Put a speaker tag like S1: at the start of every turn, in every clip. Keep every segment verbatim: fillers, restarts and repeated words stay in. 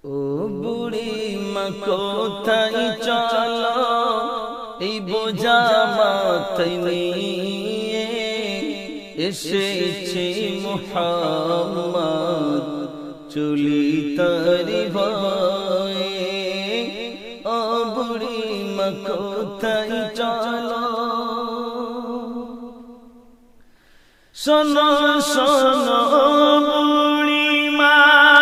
S1: ও বুড়ি মা কোথায় চলো এই বোঝা মাথায় নিয়ে এসেছে মুহাম্মদ চলি তারি ভয়ে। ও বুড়ি মা কোথায় চলো শোনো শোনো বুড়ি মা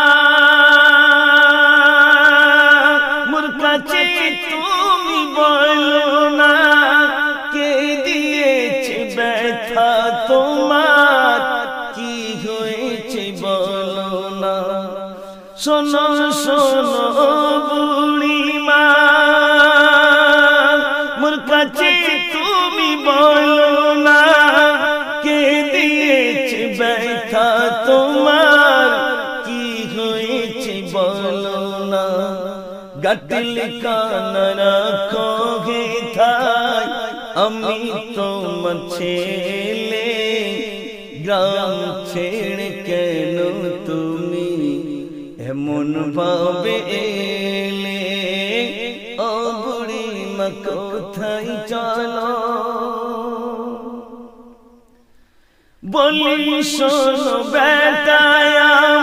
S1: মোর কাছে তুমি বলো না কে দিয়েছে ব্যথা তোমার কি হয়েছে বলো না। শোনো শোনো বুড়ি মা মোর কাছে তুমি বলো না কে দিয়েছে ব্যথা তোমার কি হয়েছে বলো না। গাটিল কানা রাখো হে থাই আমি তোমার ছেলে গ্রাম ছেড়ে কেন তুমি এমন ভাবে এলে। ও বুড়ি মা কোথায় চলো বলি শোনো বেটায়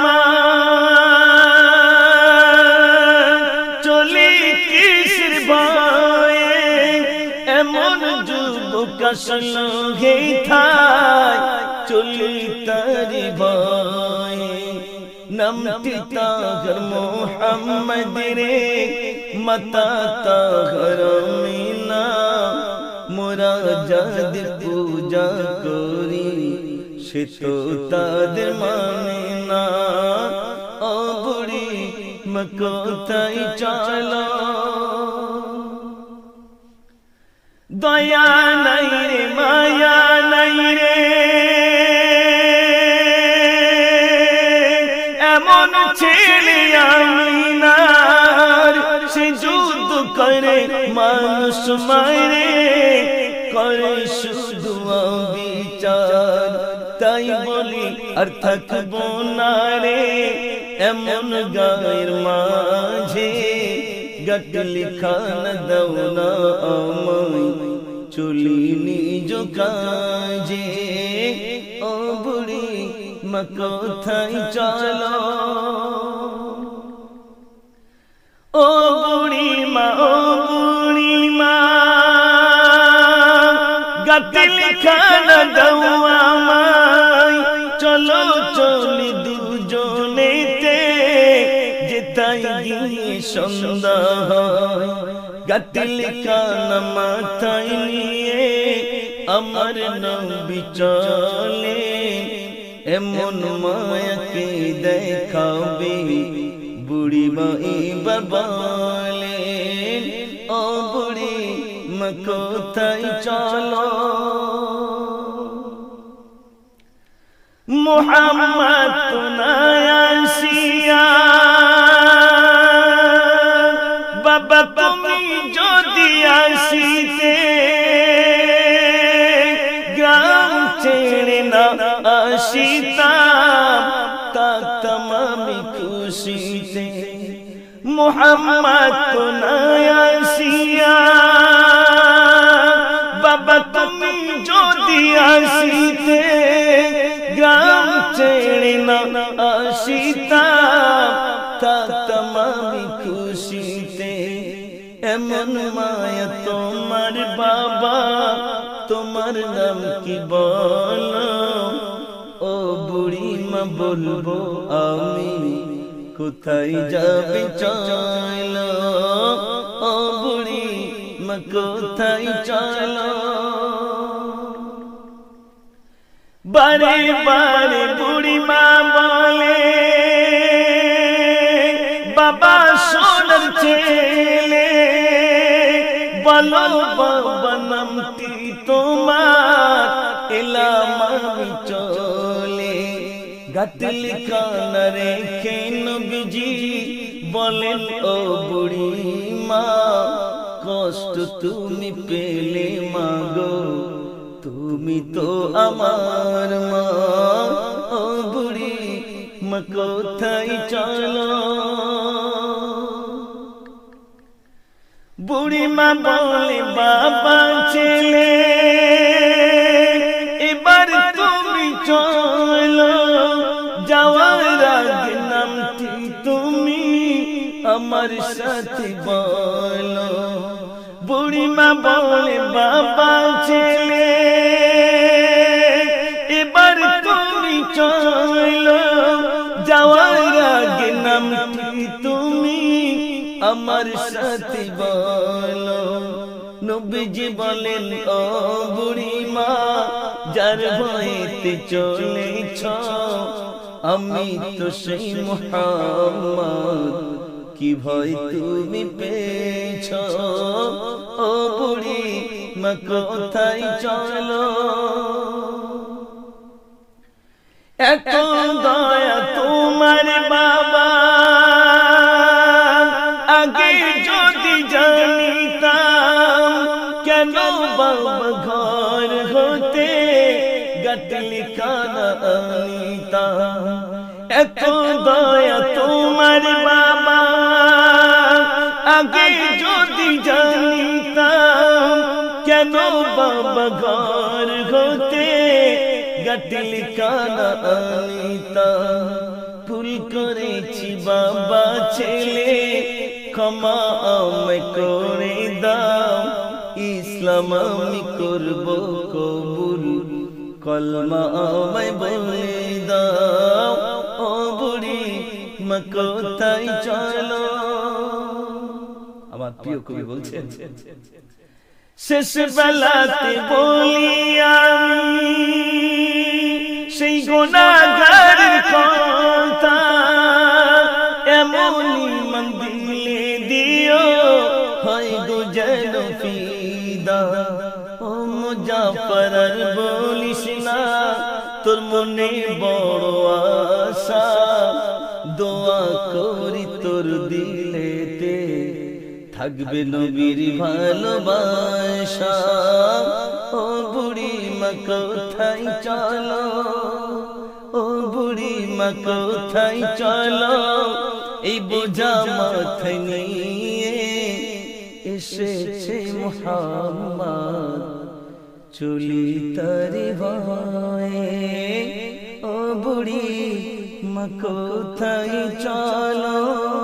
S1: আমার চলি কিসের ভয়ে এমন যুবক আসলো হে থাই চলি তারি ভয়ে। নামটি তাগর মোহাম্মদ রে মাতা তাগর মিনা মোরা যাদ পূজা করি সে তো তাদের মানে না। ও বুড়ি মা কোথায় চলো দয়া নাই রে মায়া নাই রে এমন ছেলে আমি না সে যুদ্ধ করে মানুষ মারে করে শুধু বিচার। তাই বলি আর থাকবো না রে এমন গায়ের মাঝে গাটল খানা দাও না আমায় চলি নিজ কাজে। ও বুড়ি মা কোথায় চলো ও বুড়ি মা ও বুড়ি মা গাটল খানা দাও আমায় চলো চলি দুজনেতে যেতাই গিয়ে সন্ধ্যা হয়। গাটল খানা মাথায় নিয়ে আমার নবী চলে এমন মায়াকে দেখাবে বুড়ি মাই বাবালে। ও বুড়ি মা কোথায় চলো মুহাম্মদ তুনায় আসিয়া বাবা তুমি যদি আসিতে গ্রাম ছেড়ে না আসিতাম থাকতাম আমি খুশিতে। মুহাম্মদ তুনায় আসিয়া বাবা তুমি যদি আসিতে গ্রাম ছেড়ে না আসিতাম থাকতাম আমি খুশিতে। এমন মায়া তোমার বাবা তোমার নাম কি বলো ও বুড়ি মা বলবো আমি কোথায় যাবে চলো। ও বুড়ি মা কোথায় চলো বারে বারে বুড়ি মা বলে বাবা সোনার ছেলে বলো বাবা নামটি তোমার এলাম আমি চলে। গাটল খানা রেখে নবীজি বলেন ও বুড়ি মা কষ্ট তুমি পেলে মাগো তুমি তো আমার মা। ও বুড়ি মা কোথায় চলো বুড়িমা বলে বাবা ছেলে এবার তুমি চলো, যাওয়ার আগে নামটি তুমি আমার সাথে বলো। বুড়িমা বলে বাবা ছেলে এবার তুমি চলো, যাওয়ার আগে নামটি তুমি আমার সাথে বলো। নবীজি বলেন ও বুড়িমা যার ভয়েতে চলেছ, আমি তো সেই মুহাম্মদ, কি ভয় তুমি পেয়েছ। ও বুড়ি মা কোথায় চলো, এত দয়া তোমার বাবা, আগে যদি জানিতাম, কেন বাবা ঘর হতে গাটলি কানা আনিতাম। এত দয়া তোমার বাবা, আগে যদি জানিতাম, কেন বাবা ঘর হতে গাটলি কানা আনিতাম। ভুল করেছি বাবা ছেলে, ক্ষমা আমায় করে দাও, ইসলাম আমি করব কবুল, কলমা আমায় বলে দাও। ও বুড়ি মা কোথায় চলো। আমার প্রিয় কবি বলছেন, শেষ বেলাতে বলি আমি সেই গুনাহগার কথা, এমনই মন দিলে দিও হয় গো যেন ফিদা। ও মুজাফর আর বলিস না, তোর মনে বড় আশা, দোয়া করি তোর দিলেতে থাকবে নবীর ভালোবাসা। ও বুড়ি মা কোথায় চলো, ও বুড়ি মা কোথায় চলো, এই বোঝা মাথায় নিয়ে এসেছে মুহাম্মদ, চলি তারি ভয়ে। ও বুড়ি মা কোথায় চলো।